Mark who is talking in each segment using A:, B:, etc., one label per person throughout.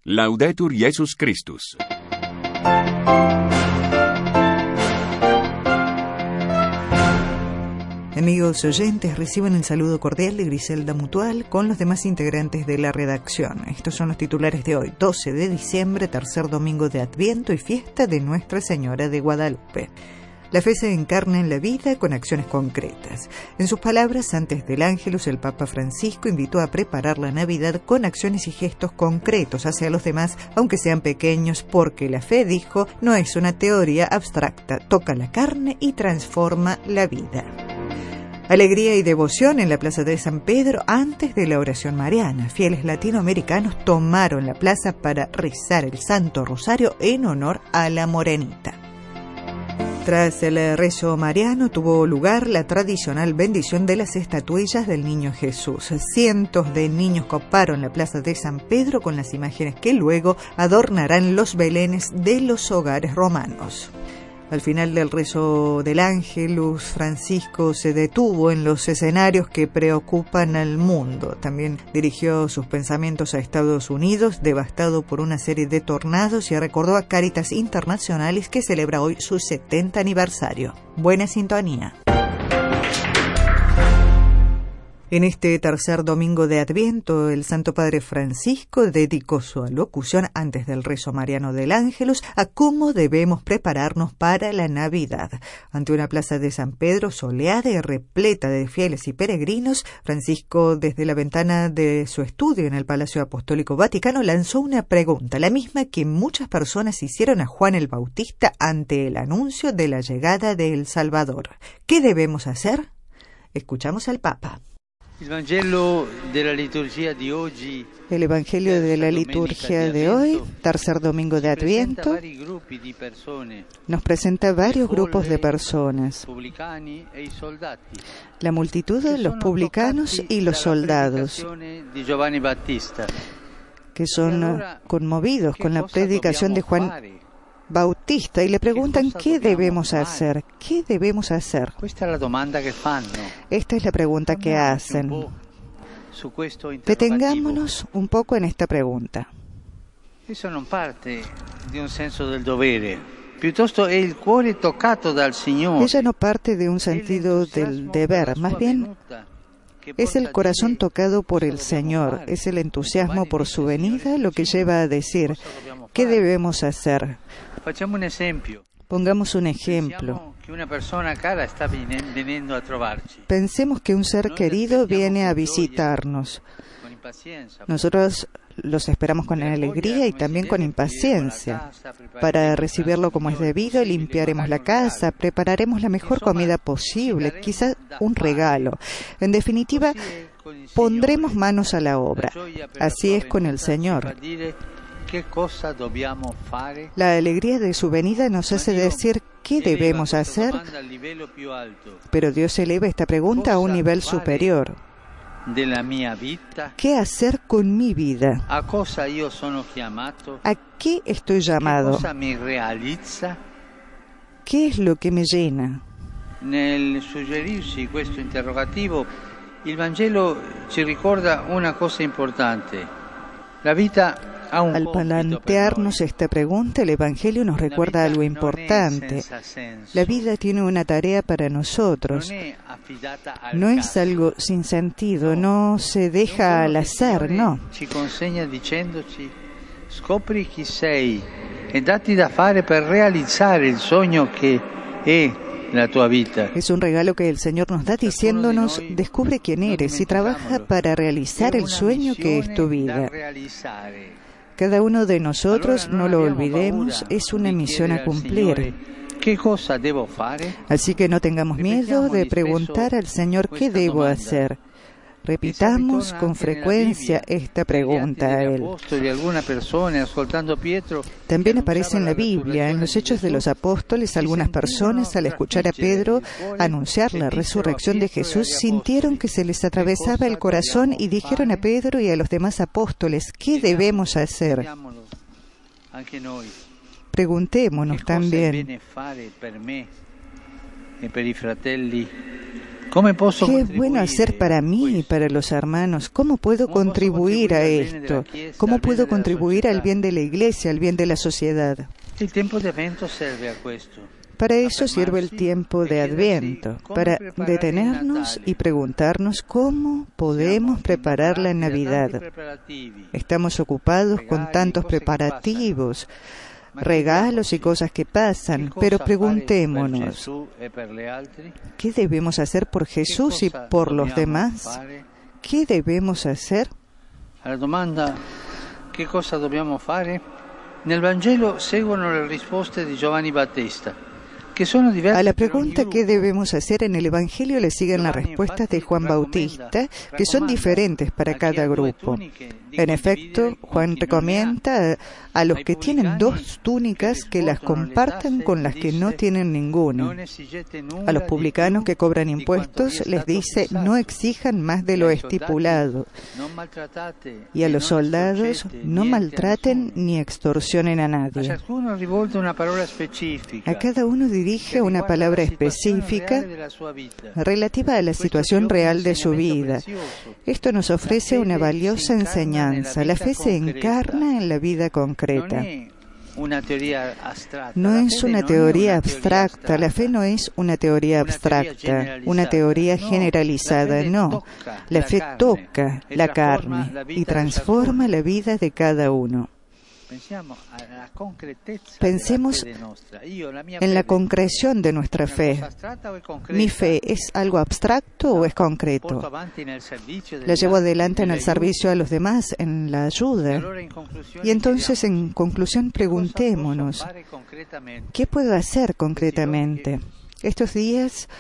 A: Laudetur Jesus Christus.
B: Amigos oyentes, reciban el saludo cordial de Griselda Mutual con los demás integrantes de la redacción. Estos son los titulares de hoy, 12 de diciembre, tercer domingo de Adviento y fiesta de Nuestra Señora de Guadalupe. La fe se encarna en la vida con acciones concretas. En sus palabras, antes del Ángelus, el Papa Francisco invitó a preparar la Navidad con acciones y gestos concretos hacia los demás, aunque sean pequeños, porque la fe, dijo, no es una teoría abstracta, toca la carne y transforma la vida. Alegría y devoción en la Plaza de San Pedro antes de la oración mariana. Fieles latinoamericanos tomaron la plaza para rezar el Santo Rosario en honor a la Morenita. Tras el rezo mariano tuvo lugar la tradicional bendición de las estatuillas del Niño Jesús. Cientos de niños coparon la Plaza de San Pedro con las imágenes que luego adornarán los belenes de los hogares romanos. Al final del rezo del Ángelus, Francisco se detuvo en los escenarios que preocupan al mundo. También dirigió sus pensamientos a Estados Unidos, devastado por una serie de tornados, y recordó a Cáritas Internacionales, que celebra hoy su 70 aniversario. Buena sintonía. En este tercer domingo de Adviento, el Santo Padre Francisco dedicó su alocución antes del rezo mariano del Ángelus a cómo debemos prepararnos para la Navidad. Ante una plaza de San Pedro soleada y repleta de fieles y peregrinos, Francisco, desde la ventana de su estudio en el Palacio Apostólico Vaticano, lanzó una pregunta, la misma que muchas personas hicieron a Juan el Bautista ante el anuncio de la llegada de El Salvador. ¿Qué debemos hacer? Escuchamos al Papa.
C: El Evangelio de la liturgia de hoy, tercer domingo de Adviento, nos presenta varios grupos de personas, la multitud, los publicanos y los soldados, que son conmovidos con la predicación de Juan Bautista y le preguntan ¿qué debemos hacer? ¿Qué debemos hacer? Esta es la pregunta que hacen. Detengámonos un poco en esta pregunta.
D: Eso non parte di un senso del dovere, piuttosto è il cuore toccato dal Signore.
B: Ella no parte de un sentido del deber, más bien es el corazón tocado por el Señor, es el entusiasmo por su venida lo que lleva a decir ¿qué debemos hacer? Pongamos un ejemplo. Pensemos que un ser querido viene a visitarnos. Nosotros los esperamos con alegría y también con impaciencia. Para recibirlo como es debido, limpiaremos la casa, prepararemos la mejor comida posible, quizás un regalo. En definitiva, pondremos manos a la obra. Así es con el Señor. La alegría de su venida nos hace decir ¿qué debemos hacer? Pero Dios eleva esta pregunta a un nivel superior. ¿Qué hacer con mi vida? ¿A qué estoy llamado? ¿Qué es lo que me llena?
D: Nel suggerirsi questo interrogativo, il Vangelo ci ricorda una cosa importante. La vita
B: Al plantearnos esta pregunta, el Evangelio nos recuerda algo importante. La vida tiene una tarea para nosotros. No es algo sin sentido, no se deja al azar, no.
D: Ci consegna dicendoci: scopri chi sei e datti da fare per realizzare il sogno che è la tua vida.
B: Es un regalo que el Señor nos da diciéndonos, descubre quién eres y trabaja para realizar el sueño que es tu vida. Cada uno de nosotros, no lo olvidemos, es una misión a cumplir. Así que no tengamos miedo de preguntar al Señor qué debo hacer. Repitamos con frecuencia esta pregunta a Él. También aparece en la Biblia, en los Hechos de los Apóstoles, algunas personas al escuchar a Pedro anunciar la resurrección de Jesús sintieron que se les atravesaba el corazón y dijeron a Pedro y a los demás apóstoles, ¿qué debemos hacer? Preguntémonos también,
C: ¿Qué es bueno hacer para mí y para los hermanos? ¿Cómo puedo contribuir a esto? ¿Cómo puedo contribuir al bien de la Iglesia, al bien de la sociedad? Para eso sirve el tiempo de Adviento, para detenernos y preguntarnos cómo podemos preparar la Navidad. Estamos ocupados con tantos preparativos, regalos y cosas que pasan, pero preguntémonos, ¿qué debemos hacer por Jesús y por los demás? ¿Qué debemos hacer?
D: A la domanda ¿qué cosa dobbiamo fare? Nel Vangelo seguono le risposte di Giovanni Battista.
C: A la pregunta ¿qué debemos hacer? En el Evangelio le siguen las respuestas de Juan Bautista, que son diferentes para cada grupo. En efecto, Juan recomienda a los que tienen 2 túnicas que las compartan con las que no tienen ninguna. A los publicanos que cobran impuestos les dice no exijan más de lo estipulado. Y a los soldados no maltraten ni extorsionen a nadie. A cada uno dirige una palabra específica relativa a la situación real de su vida. Esto nos ofrece una valiosa enseñanza. La fe se encarna en la vida concreta. No es una teoría abstracta, la fe no es una teoría abstracta, una teoría generalizada, no. La fe toca la carne y transforma la vida de cada uno. Pensemos en la concreción de nuestra fe. ¿Mi fe es algo abstracto o es concreto? La llevo adelante en el servicio a los demás, en la ayuda. Y entonces, en conclusión, preguntémonos, ¿qué puedo hacer concretamente? Estos días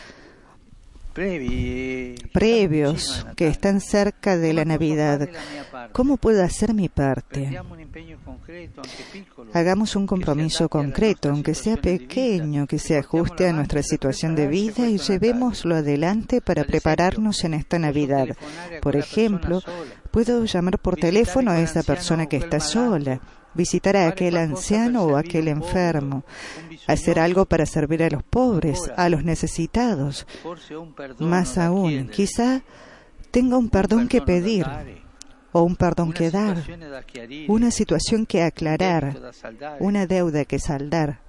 C: previos que están cerca de la Navidad, ¿cómo puedo hacer mi parte? Hagamos un compromiso concreto, aunque sea pequeño, que se ajuste a nuestra situación de vida y llevémoslo adelante para prepararnos en esta Navidad. Por ejemplo, puedo llamar por teléfono a esa persona que está sola, visitar a aquel anciano o aquel enfermo, hacer algo para servir a los pobres, a los necesitados. Más aún, quizá tenga un perdón que pedir o un perdón que dar, una situación que aclarar, una deuda que saldar.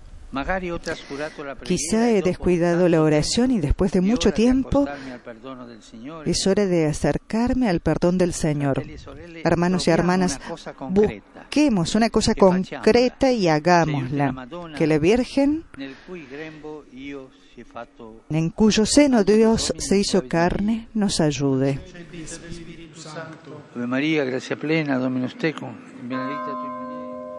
C: Quizá he descuidado la oración y después de mucho tiempo es hora de acercarme al perdón del Señor. Hermanos y hermanas, busquemos una cosa concreta y hagámosla. Que la Virgen, en cuyo seno Dios se hizo carne, nos ayude.
D: Ave María, gracia plena, Dominus tecum, benedicta tu in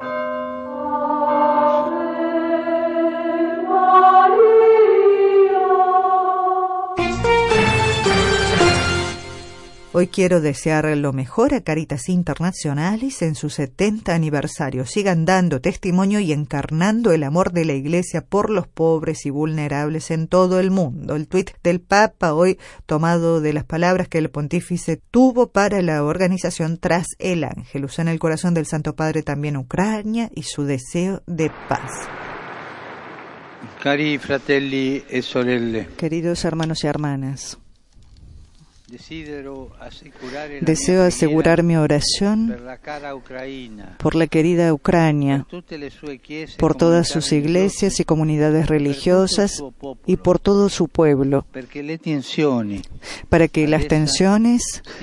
B: Hoy quiero desear lo mejor a Caritas Internacionales en su 70 aniversario. Sigan dando testimonio y encarnando el amor de la Iglesia por los pobres y vulnerables en todo el mundo. El tuit del Papa, hoy tomado de las palabras que el pontífice tuvo para la organización Tras el Ángelus. En el corazón del Santo Padre también Ucrania y su deseo de paz.
D: Cari fratelli e sorelle.
B: Queridos hermanos y hermanas, deseo asegurar mi oración por la querida Ucrania, por todas sus iglesias y comunidades religiosas y por todo su pueblo, para que las tensiones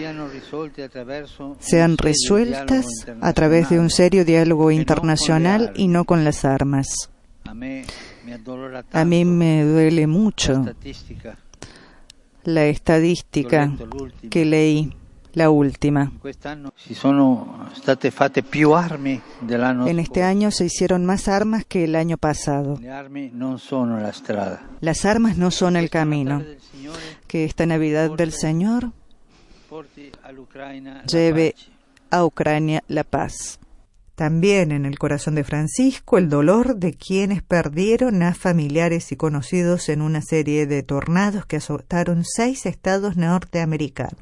B: sean resueltas a través de un serio diálogo internacional y no con las armas. A mí me duele mucho la estadística que leí, la última. En este año se hicieron más armas que el año pasado. Las armas no son el camino. Que esta Navidad del Señor lleve a Ucrania la paz. También en el corazón de Francisco, el dolor de quienes perdieron a familiares y conocidos en una serie de tornados que azotaron 6 estados norteamericanos.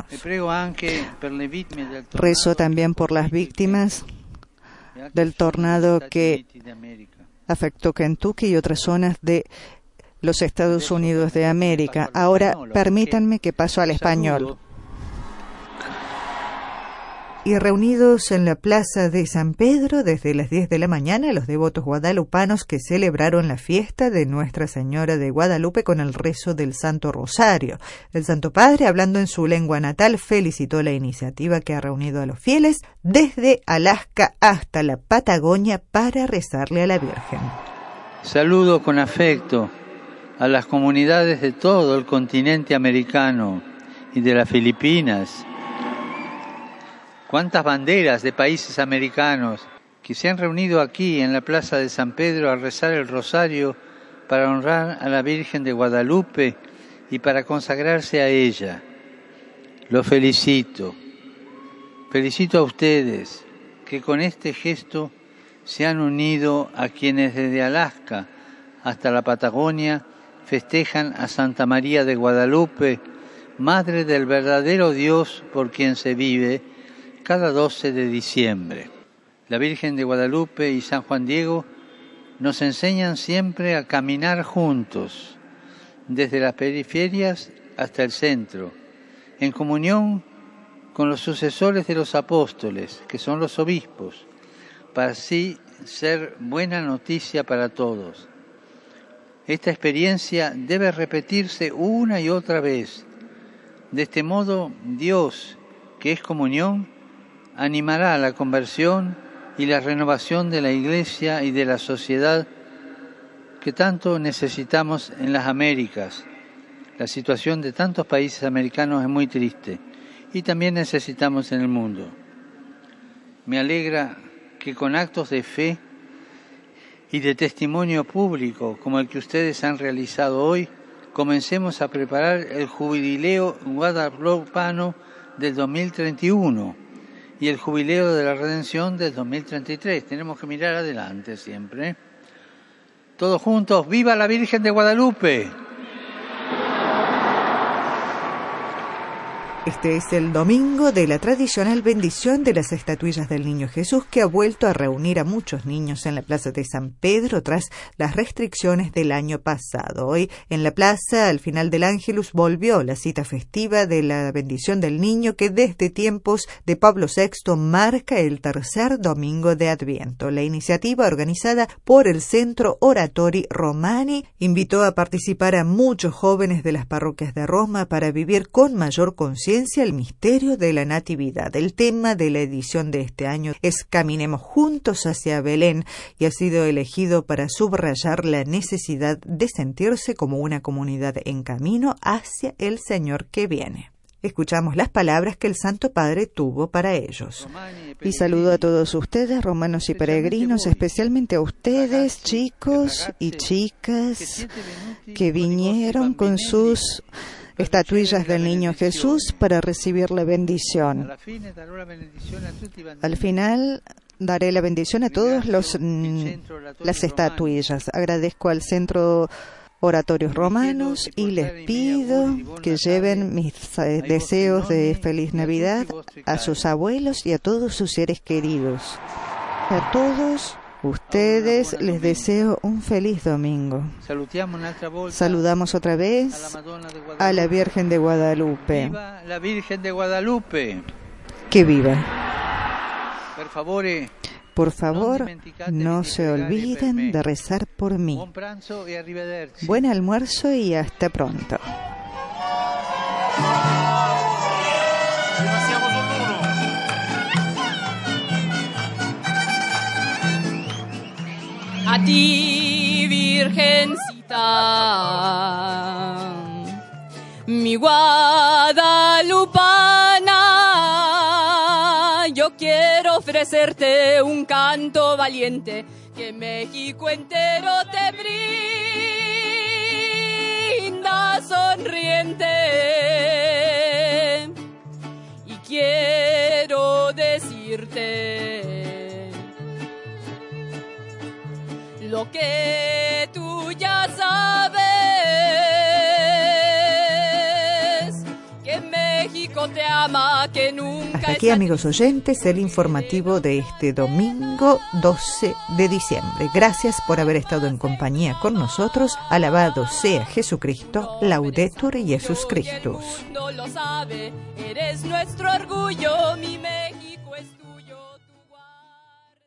B: Rezo también por las víctimas del tornado que afectó Kentucky y otras zonas de
C: los Estados Unidos de América. Ahora permítanme que paso al español.
B: Y reunidos en la plaza de San Pedro desde las 10 de la mañana, los devotos guadalupanos que celebraron la fiesta de Nuestra Señora de Guadalupe con el rezo del Santo Rosario. El Santo Padre, hablando en su lengua natal, felicitó la iniciativa que ha reunido a los fieles desde Alaska hasta la Patagonia para rezarle a la Virgen.
D: Saludo con afecto a las comunidades de todo el continente americano y de las Filipinas. Cuántas banderas de países americanos que se han reunido aquí en la Plaza de San Pedro a rezar el rosario para honrar a la Virgen de Guadalupe y para consagrarse a ella. Los felicito. Felicito a ustedes que con este gesto se han unido a quienes desde Alaska hasta la Patagonia festejan a Santa María de Guadalupe, Madre del verdadero Dios por quien se vive, cada 12 de diciembre. La Virgen de Guadalupe y San Juan Diego nos enseñan siempre a caminar juntos, desde las periferias hasta el centro, en comunión con los sucesores de los apóstoles, que son los obispos, para así ser buena noticia para todos. Esta experiencia debe repetirse una y otra vez. De este modo, Dios, que es comunión, animará la conversión y la renovación de la Iglesia y de la sociedad que tanto necesitamos en las Américas. La situación de tantos países americanos es muy triste y también necesitamos en el mundo. Me alegra que con actos de fe y de testimonio público como el que ustedes han realizado hoy, comencemos a preparar el Jubileo Guadalupano del 2031 y el Jubileo de la Redención del 2033. Tenemos que mirar adelante siempre. Todos juntos, ¡viva la Virgen de Guadalupe!
B: Este es el domingo de la tradicional bendición de las estatuillas del Niño Jesús, que ha vuelto a reunir a muchos niños en la Plaza de San Pedro tras las restricciones del año pasado. Hoy en la plaza, al final del Ángelus, volvió la cita festiva de la bendición del Niño, que desde tiempos de Pablo VI marca el tercer domingo de Adviento. La iniciativa, organizada por el Centro Oratori Romani, invitó a participar a muchos jóvenes de las parroquias de Roma para vivir con mayor conciencia el misterio de la Natividad. El tema de la edición de este año es Caminemos juntos hacia Belén, y ha sido elegido para subrayar la necesidad de sentirse como una comunidad en camino hacia el Señor que viene. Escuchamos las palabras que el Santo Padre tuvo para ellos.
C: Y saludo a todos ustedes, romanos y peregrinos, especialmente a ustedes, chicos y chicas, que vinieron con sus estatuillas del Niño Jesús para recibir la bendición. Al final daré la bendición a todos las estatuillas. Agradezco al Centro Oratorios Romanos y les pido que lleven mis deseos de feliz Navidad a sus abuelos y a todos sus seres queridos. A todos ustedes les deseo un feliz domingo. Saludamos otra vez a la Virgen de Guadalupe.
D: ¡Viva la Virgen de Guadalupe!
C: ¡Que viva! Por favor, no se olviden de rezar por mí. Buen almuerzo y hasta pronto.
E: A ti, Virgencita, mi guadalupana, yo quiero ofrecerte un canto valiente que México entero te brinda sonriente. Y quiero decirte lo que tú ya sabes, que México te ama, que nunca.
B: Hasta aquí, amigos oyentes, el informativo de este domingo 12 de diciembre. Gracias por haber estado en compañía con nosotros. Alabado sea Jesucristo, Laudetur Jesus Christus.
E: El mundo lo sabe, eres nuestro orgullo, mi México.